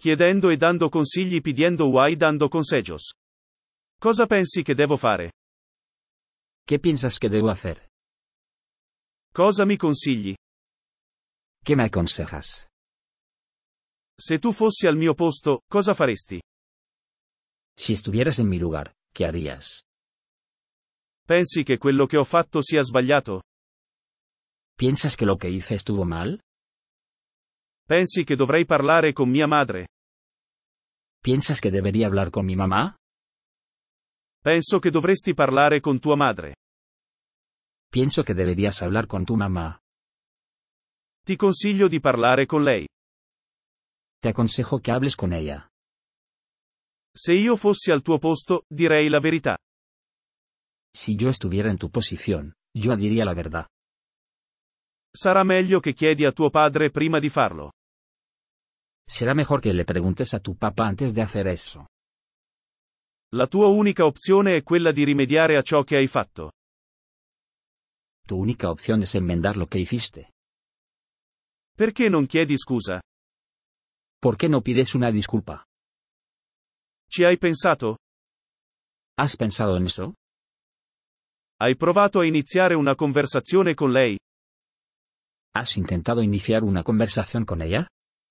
chiedendo e dando consigli, pidiendo y dando consejos. Cosa pensi che devo fare? ¿Qué piensas que debo hacer? Cosa mi consigli? ¿Qué me aconsejas? Se tu fossi al mio posto, cosa faresti? Si estuvieras en mi lugar, ¿qué harías? Pensi che quello che ho fatto sia sbagliato? ¿Piensas que lo que hice estuvo mal? Pensi che dovrei parlare con mia madre? ¿Piensas que debería hablar con mi mamá? Penso che dovresti parlare con tua madre. Pienso que deberías hablar con tu mamá. Ti consiglio di parlare con lei. Te aconsejo que hables con ella. Se io fossi al tuo posto, direi la verità. Si yo estuviera en tu posición, yo diría la verdad. Sarà meglio che chiedi a tuo padre prima di farlo. Será mejor que le preguntes a tu papá antes de hacer eso. La tua unica opzione è quella di rimediare a ciò che hai fatto. Tu única opción es enmendar lo que hiciste. Perché non chiedi scusa? ¿Por qué no pides una disculpa? Ci hai pensato? ¿Has pensado en eso? Hai provato a iniziare una conversazione con lei? ¿Has intentado iniciar una conversación con ella?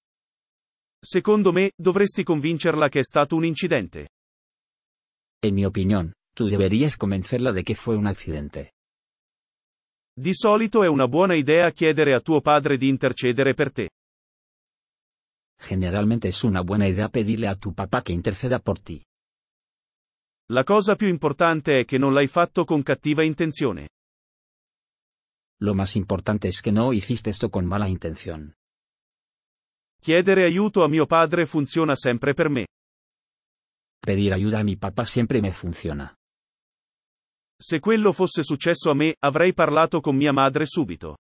Secondo me, dovresti convincerla che è stato un incidente. En mi opinión, tú deberías convencerla de que fue un accidente. Di solito è una buona idea chiedere a tuo padre di intercedere per te. Generalmente es una buena idea pedirle a tu papá que interceda por ti. La cosa più importante è che non l'hai fatto con cattiva intenzione. Lo más importante es que no hiciste esto con mala intención. Chiedere aiuto a mio padre funziona sempre per me. Pedir ayuda a mi papá siempre me funciona. Se quello fosse successo a me, avrei parlato con mia madre subito.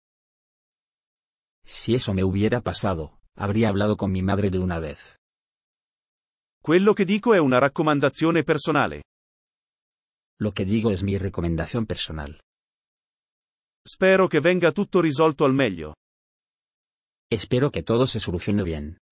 Si eso me hubiera pasado, habría hablado con mi madre de una vez. Quello che dico è una raccomandazione personale. Lo que digo es mi recomendación personal. Spero che venga tutto risolto al meglio. Espero que todo se solucione bien.